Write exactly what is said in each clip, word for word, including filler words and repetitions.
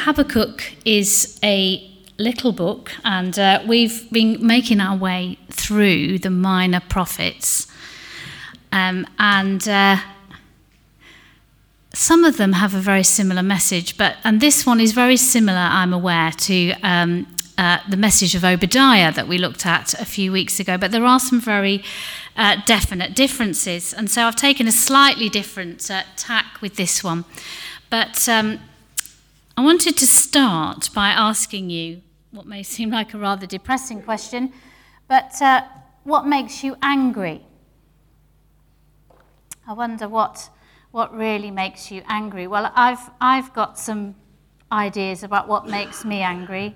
Habakkuk is a little book, and uh, we've been making our way through the minor prophets. Um, and uh, some of them have a very similar message, but and this one is very similar, I'm aware, to um, uh, the message of Obadiah that we looked at a few weeks ago, but there are some very uh, definite differences, and so I've taken a slightly different uh, tack with this one. But um, I wanted to start by asking you what may seem like a rather depressing question, but uh, what makes you angry? I wonder what what really makes you angry. Well, I've I've got some ideas about what makes me angry.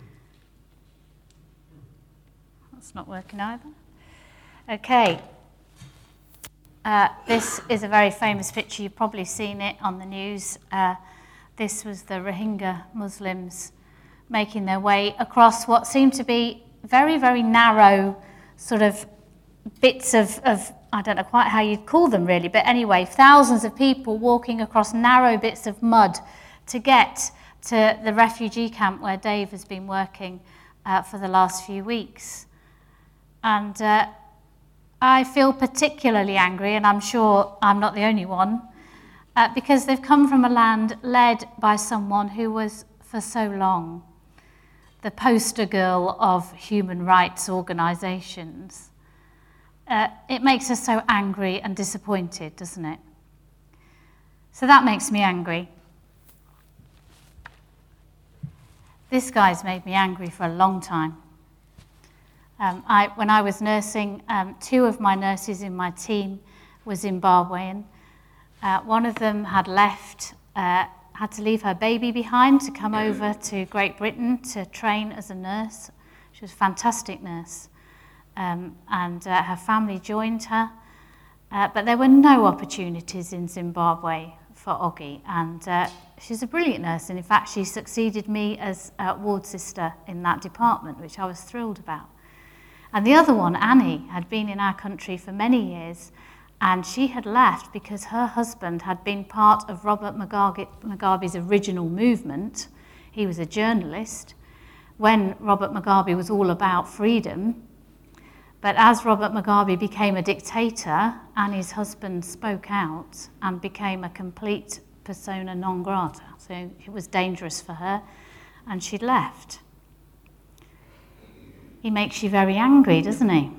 That's not working either. Okay. Uh, this is a very famous picture. You've probably seen it on the news. Uh, this was the Rohingya Muslims making their way across what seemed to be very, very narrow sort of bits of, of, I don't know quite how you'd call them really, but anyway, thousands of people walking across narrow bits of mud to get to the refugee camp where Dave has been working uh, for the last few weeks. And uh, I feel particularly angry, and I'm sure I'm not the only one, uh, because they've come from a land led by someone who was, for so long, the poster girl of human rights organisations. Uh, it makes us so angry and disappointed, doesn't it? So that makes me angry. This guy's made me angry for a long time. Um, I, when I was nursing, um, two of my nurses in my team were Zimbabwean. Uh, one of them had left, uh, had to leave her baby behind to come over to Great Britain to train as a nurse. She was a fantastic nurse. Um, and uh, her family joined her. Uh, but there were no opportunities in Zimbabwe for Oggy. And uh, she's a brilliant nurse. And in fact, she succeeded me as uh, ward sister in that department, which I was thrilled about. And the other one, Annie, had been in our country for many years, and she had left because her husband had been part of Robert Mugabe, Mugabe's original movement. He was a journalist when Robert Mugabe was all about freedom. But as Robert Mugabe became a dictator, Annie's husband spoke out and became a complete persona non grata. So it was dangerous for her, and she left. He makes you very angry, doesn't he?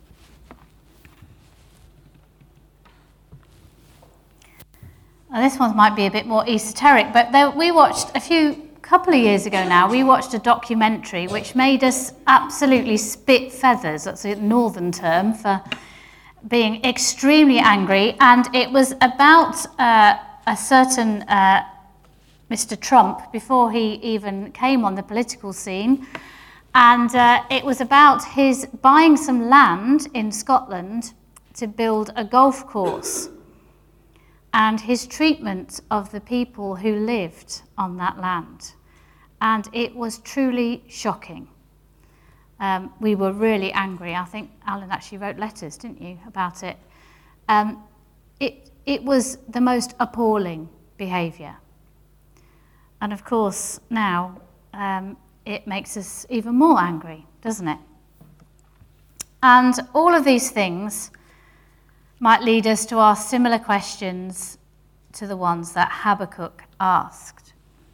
Now, this one might be a bit more esoteric, but there, we watched a few, couple of years ago now, we watched a documentary which made us absolutely spit feathers. That's a northern term for being extremely angry, and it was about uh, a certain uh, Mister Trump before he even came on the political scene. And uh, it was about his buying some land in Scotland to build a golf course, and his treatment of the people who lived on that land. And it was truly shocking. Um, we were really angry. I think Alan actually wrote letters, didn't you, about it? Um, it, it was the most appalling behaviour. And of course, now, um, it makes us even more angry, doesn't it? And all of these things might lead us to ask similar questions to the ones that Habakkuk asked.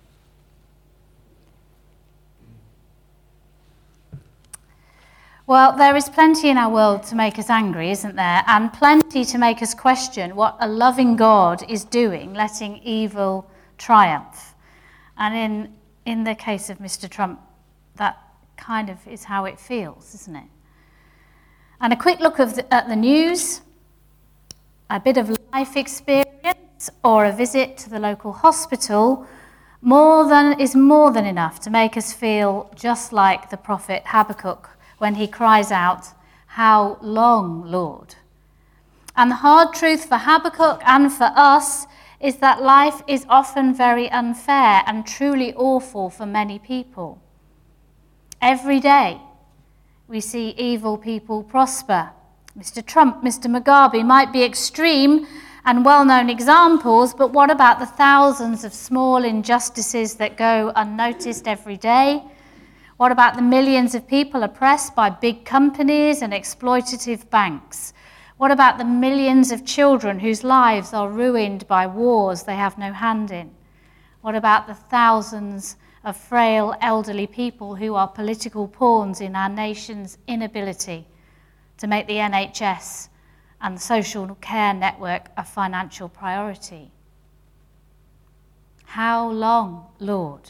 Well, there is plenty in our world to make us angry, isn't there? And plenty to make us question what a loving God is doing, letting evil triumph. And in In the case of Mister Trump, that kind of is how it feels, isn't it? And a quick look of the, at the news, a bit of life experience, or a visit to the local hospital more than is more than enough to make us feel just like the prophet Habakkuk when he cries out, "How long, Lord?" And the hard truth for Habakkuk and for us is that life is often very unfair and truly awful for many people. Every day we see evil people prosper. Mister Trump, Mister Mugabe might be extreme and well-known examples, but what about the thousands of small injustices that go unnoticed every day? What about the millions of people oppressed by big companies and exploitative banks? What about the millions of children whose lives are ruined by wars they have no hand in? What about the thousands of frail elderly people who are political pawns in our nation's inability to make the N H S and the social care network a financial priority? How long, Lord?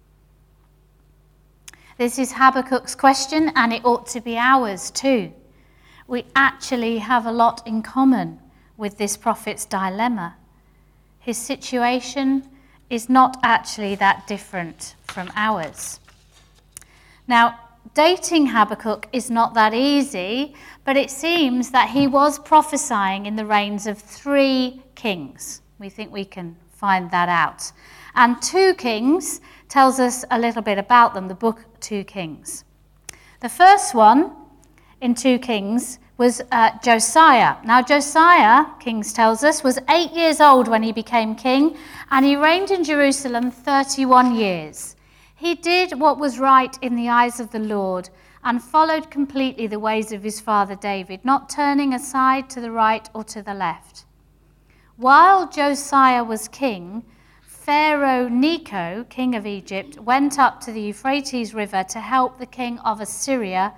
This is Habakkuk's question, and it ought to be ours too. We actually have a lot in common with this prophet's dilemma. His situation is not actually that different from ours. Now, dating Habakkuk is not that easy, but it seems that he was prophesying in the reigns of three kings. We think we can find that out. And two Kings tells us a little bit about them, the book Two Kings. The first one in Two Kings was uh, Josiah. Now Josiah, Kings tells us, was eight years old when he became king, and he reigned in Jerusalem thirty-one years. He did what was right in the eyes of the Lord and followed completely the ways of his father David, not turning aside to the right or to the left. While Josiah was king, Pharaoh Necho, king of Egypt, went up to the Euphrates River to help the king of Assyria,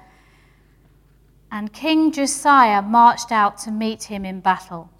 and King Josiah marched out to meet him in battle.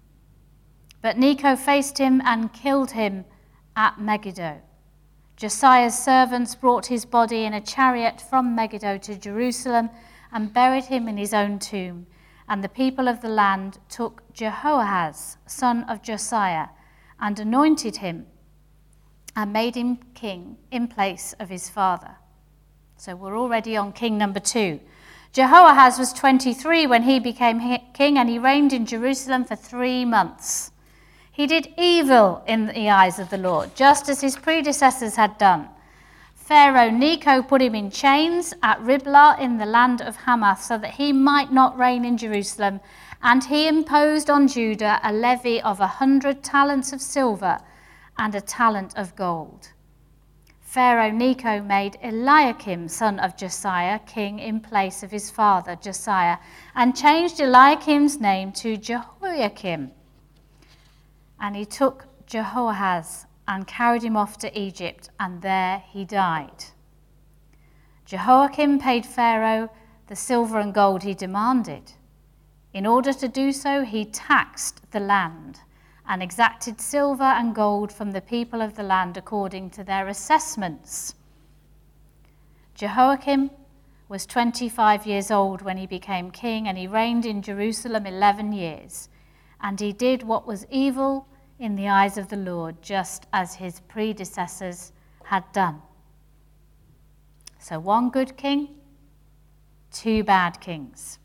But Necho faced him and killed him at Megiddo. Josiah's servants brought his body in a chariot from Megiddo to Jerusalem and buried him in his own tomb. And the people of the land took Jehoahaz, son of Josiah, and anointed him and made him king in place of his father. So we're already on king number two. Jehoahaz was twenty-three when he became king, and he reigned in Jerusalem for three months. He did evil in the eyes of the Lord, just as his predecessors had done. Pharaoh Necho put him in chains at Riblah in the land of Hamath so that he might not reign in Jerusalem, and he imposed on Judah a levy of a hundred talents of silver and a talent of gold. Pharaoh Necho made Eliakim, son of Josiah, king in place of his father Josiah, and changed Eliakim's name to Jehoiakim. And he took Jehoahaz and carried him off to Egypt, and there he died. Jehoiakim paid Pharaoh the silver and gold he demanded. In order to do so, he taxed the land and exacted silver and gold from the people of the land according to their assessments. Jehoiakim was twenty-five years old when he became king, and he reigned in Jerusalem eleven years. And he did what was evil in the eyes of the Lord, just as his predecessors had done. So one good king, two bad kings.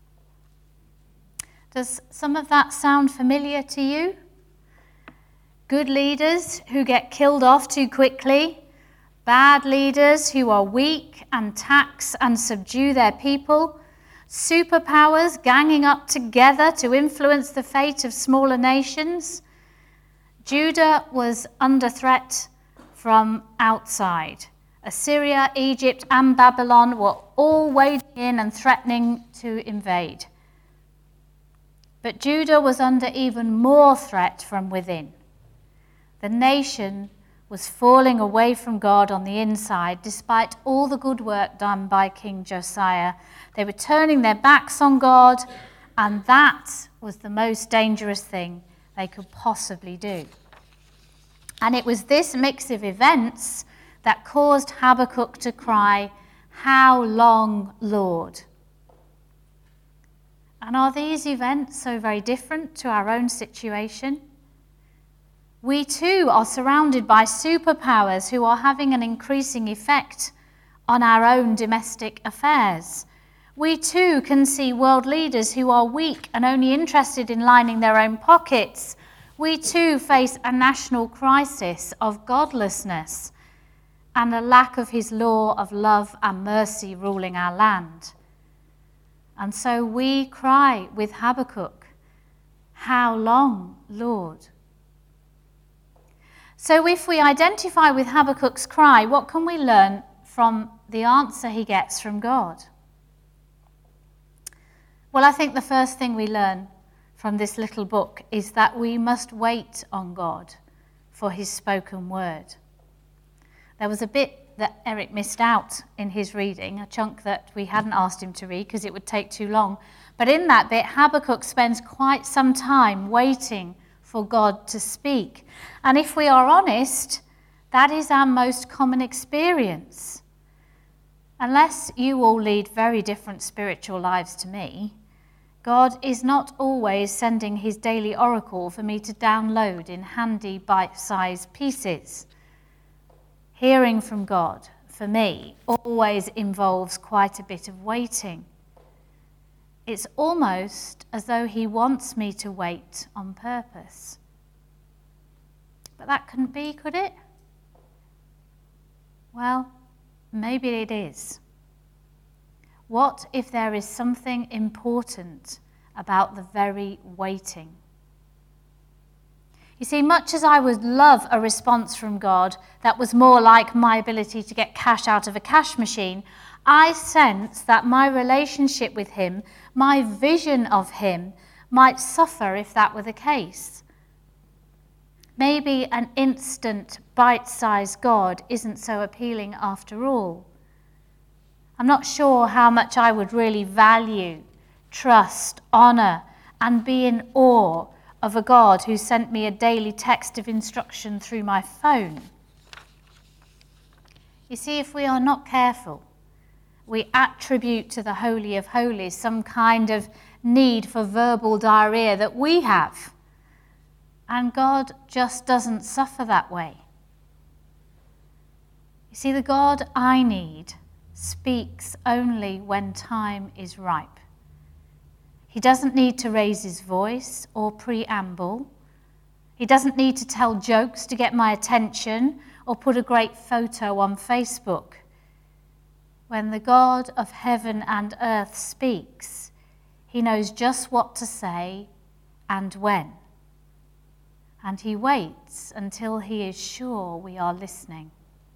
Does some of that sound familiar to you? Good leaders who get killed off too quickly, bad leaders who are weak and tax and subdue their people, superpowers ganging up together to influence the fate of smaller nations. Judah was under threat from outside. Assyria, Egypt, and Babylon were all wading in and threatening to invade. But Judah was under even more threat from within. The nation was falling away from God on the inside, despite all the good work done by King Josiah. They were turning their backs on God, and that was the most dangerous thing they could possibly do. And it was this mix of events that caused Habakkuk to cry, "How long, Lord?" And are these events so very different to our own situation? We too are surrounded by superpowers who are having an increasing effect on our own domestic affairs. We too can see world leaders who are weak and only interested in lining their own pockets. We too face a national crisis of godlessness and a lack of his law of love and mercy ruling our land. And so we cry with Habakkuk, How long, Lord? So if we identify with Habakkuk's cry, what can we learn from the answer he gets from God? Well, I think the first thing we learn from this little book is that we must wait on God for his spoken word. There was a bit that Eric missed out in his reading, a chunk that we hadn't asked him to read because it would take too long. But in that bit, Habakkuk spends quite some time waiting for God to speak. And if we are honest, that is our most common experience. Unless you all lead very different spiritual lives to me, God is not always sending his daily oracle for me to download in handy bite-sized pieces. Hearing from God, for me, always involves quite a bit of waiting. It's almost as though he wants me to wait on purpose. But that couldn't be, could it? Well, maybe it is. What if there is something important about the very waiting? You see, much as I would love a response from God that was more like my ability to get cash out of a cash machine, I sense that my relationship with him, my vision of him, might suffer if that were the case. Maybe an instant, bite-sized God isn't so appealing after all. I'm not sure how much I would really value, trust, honour, and be in awe of a God who sent me a daily text of instruction through my phone. You see, if we are not careful, we attribute to the Holy of Holies some kind of need for verbal diarrhea that we have. And God just doesn't suffer that way. You see, the God I need speaks only when time is ripe. He doesn't need to raise his voice or preamble. He doesn't need to tell jokes to get my attention or put a great photo on Facebook. When the God of heaven and earth speaks, he knows just what to say and when. And he waits until he is sure we are listening.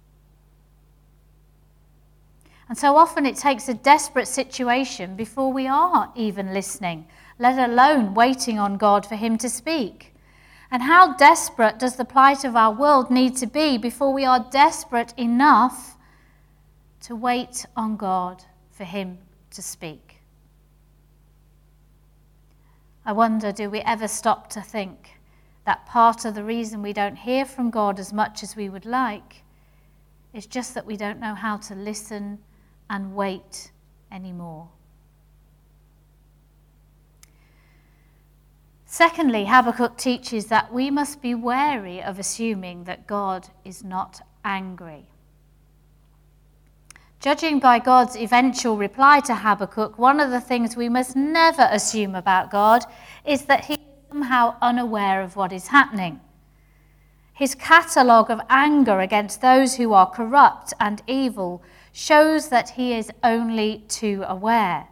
And so often it takes a desperate situation before we are even listening, let alone waiting on God for him to speak. And how desperate does the plight of our world need to be before we are desperate enough to wait on God for him to speak? I wonder, do we ever stop to think that part of the reason we don't hear from God as much as we would like is just that we don't know how to listen and wait anymore? Secondly, Habakkuk teaches that we must be wary of assuming that God is not angry. Judging by God's eventual reply to Habakkuk, one of the things we must never assume about God is that he is somehow unaware of what is happening. His catalogue of anger against those who are corrupt and evil shows that he is only too aware.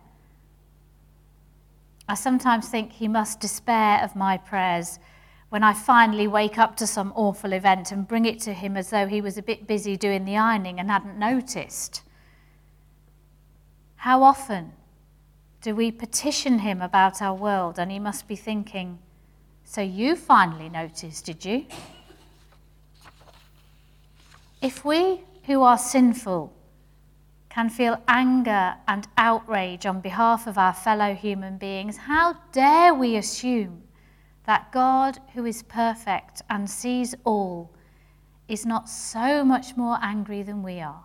I sometimes think he must despair of my prayers when I finally wake up to some awful event and bring it to him as though he was a bit busy doing the ironing and hadn't noticed. How often do we petition him about our world and he must be thinking, so you finally noticed, did you? If we who are sinful can feel anger and outrage on behalf of our fellow human beings, how dare we assume that God, who is perfect and sees all, is not so much more angry than we are?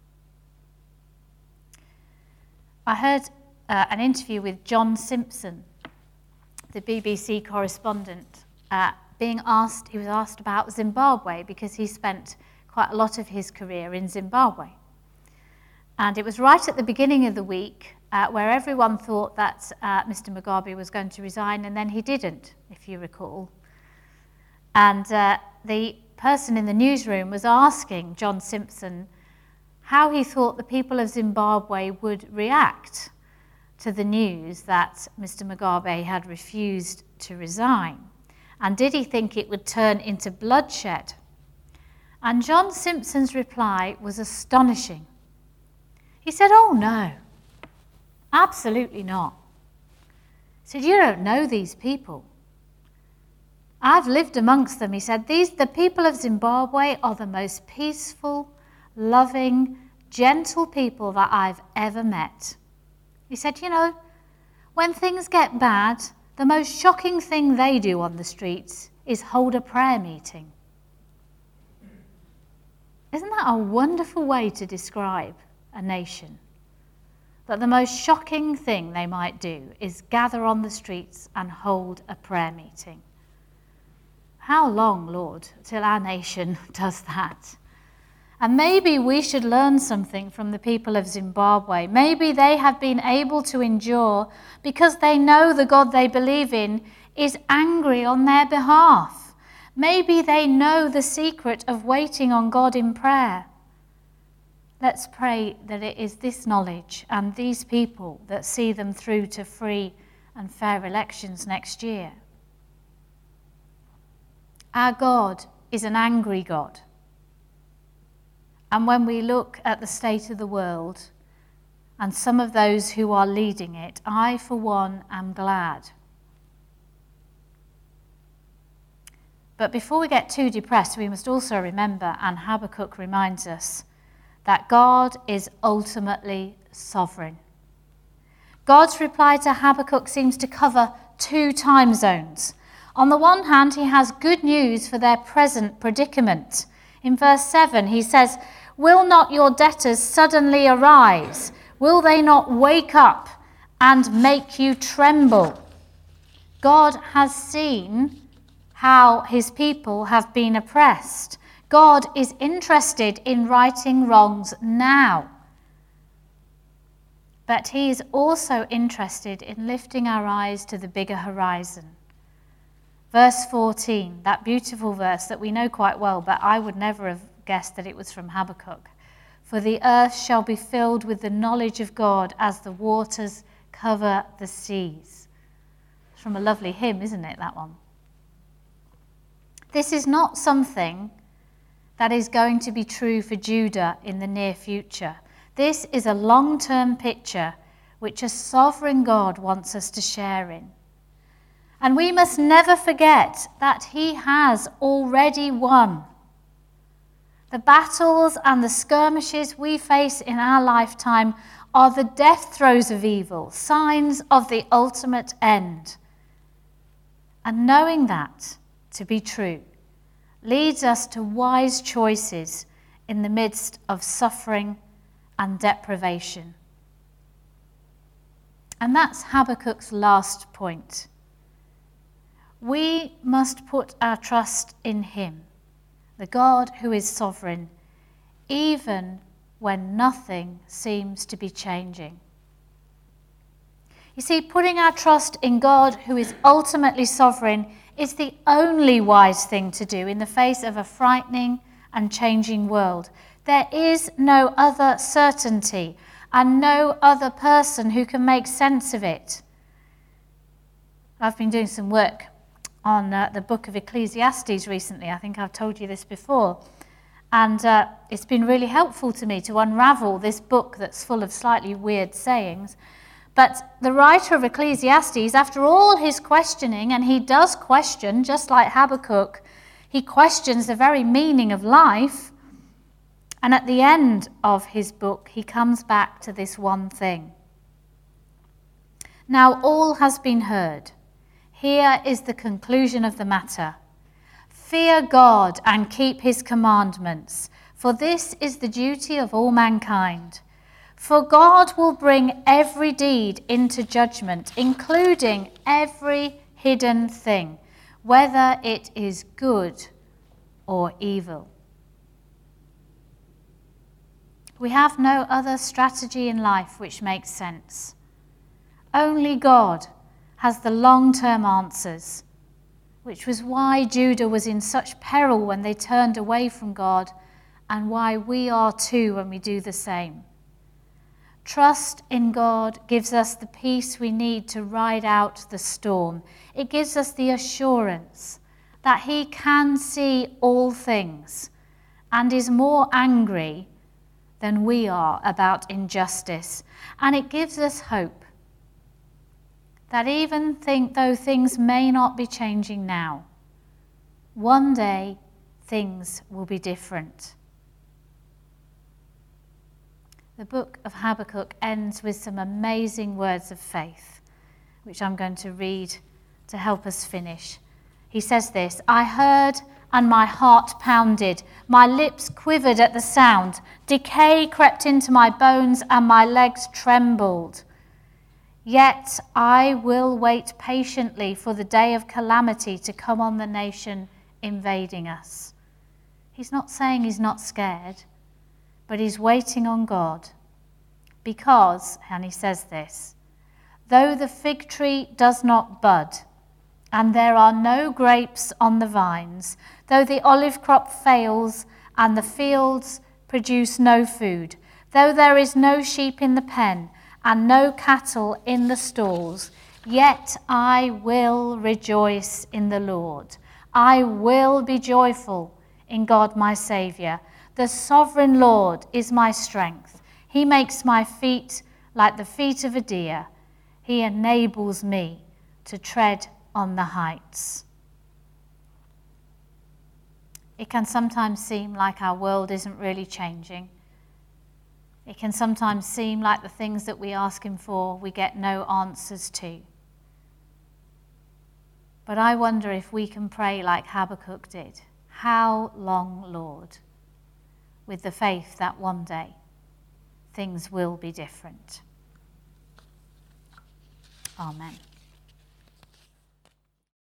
I heard uh, an interview with John Simpson, the B B C correspondent, uh, being asked, he was asked about Zimbabwe because he spent quite a lot of his career in Zimbabwe. And it was right at the beginning of the week uh, where everyone thought that uh, Mister Mugabe was going to resign, and then he didn't, if you recall. And uh, the person in the newsroom was asking John Simpson how he thought the people of Zimbabwe would react to the news that Mister Mugabe had refused to resign? And did he think it would turn into bloodshed? And John Simpson's reply was astonishing. He said, "Oh no, absolutely not." He said, "You don't know these people. I've lived amongst them." He said, "These, the people of Zimbabwe are the most peaceful, loving, gentle people that I've ever met." He said, "You know, when things get bad, the most shocking thing they do on the streets is hold a prayer meeting." Isn't that a wonderful way to describe a nation? That the most shocking thing they might do is gather on the streets and hold a prayer meeting. How long, Lord, till our nation does that? And maybe we should learn something from the people of Zimbabwe. Maybe they have been able to endure because they know the God they believe in is angry on their behalf. Maybe they know the secret of waiting on God in prayer. Let's pray that it is this knowledge and these people that see them through to free and fair elections next year. Our God is an angry God. And when we look at the state of the world and some of those who are leading it, I, for one, am glad. But before we get too depressed, we must also remember, and Habakkuk reminds us, that God is ultimately sovereign. God's reply to Habakkuk seems to cover two time zones. On the one hand, he has good news for their present predicament. In verse seven, he says, "Will not your debtors suddenly arise? Will they not wake up and make you tremble?" God has seen how his people have been oppressed. God is interested in righting wrongs now. But he is also interested in lifting our eyes to the bigger horizon. Verse fourteen, that beautiful verse that we know quite well, but I would never have guessed that it was from Habakkuk. "For the earth shall be filled with the knowledge of God as the waters cover the seas." It's from a lovely hymn, isn't it, that one? This is not something that is going to be true for Judah in the near future. This is a long-term picture which a sovereign God wants us to share in. And we must never forget that he has already won. The battles and the skirmishes we face in our lifetime are the death throes of evil, signs of the ultimate end. And knowing that to be true leads us to wise choices in the midst of suffering and deprivation. And that's Habakkuk's last point. We must put our trust in him, the God who is sovereign, even when nothing seems to be changing. You see, putting our trust in God who is ultimately sovereign is the only wise thing to do in the face of a frightening and changing world. There is no other certainty and no other person who can make sense of it. I've been doing some work on uh, the book of Ecclesiastes recently. I think I've told you this before. And uh, it's been really helpful to me to unravel this book that's full of slightly weird sayings. But the writer of Ecclesiastes, after all his questioning, and he does question, just like Habakkuk, he questions the very meaning of life. And at the end of his book, he comes back to this one thing. Now all has been heard. Here is the conclusion of the matter. Fear God and keep his commandments, for this is the duty of all mankind. For God will bring every deed into judgment, including every hidden thing, whether it is good or evil. We have no other strategy in life which makes sense. Only God has the long-term answers, which was why Judah was in such peril when they turned away from God, and why we are too when we do the same. Trust in God gives us the peace we need to ride out the storm. It gives us the assurance that he can see all things and is more angry than we are about injustice. And it gives us hope that even think, though things may not be changing now, one day things will be different. The book of Habakkuk ends with some amazing words of faith, which I'm going to read to help us finish. He says this, "I heard and my heart pounded. My lips quivered at the sound. Decay crept into my bones and my legs trembled. Yet I will wait patiently for the day of calamity to come on the nation invading us." He's not saying he's not scared, but he's waiting on God. Because, and he says this, "Though the fig tree does not bud, and there are no grapes on the vines, though the olive crop fails, and the fields produce no food, though there is no sheep in the pen, and no cattle in the stalls, yet I will rejoice in the Lord. I will be joyful in God my Saviour. The sovereign Lord is my strength. He makes my feet like the feet of a deer. He enables me to tread on the heights." It can sometimes seem like our world isn't really changing. It can sometimes seem like the things that we ask him for, we get no answers to. But I wonder if we can pray like Habakkuk did. How long, Lord? With the faith that one day things will be different. Amen.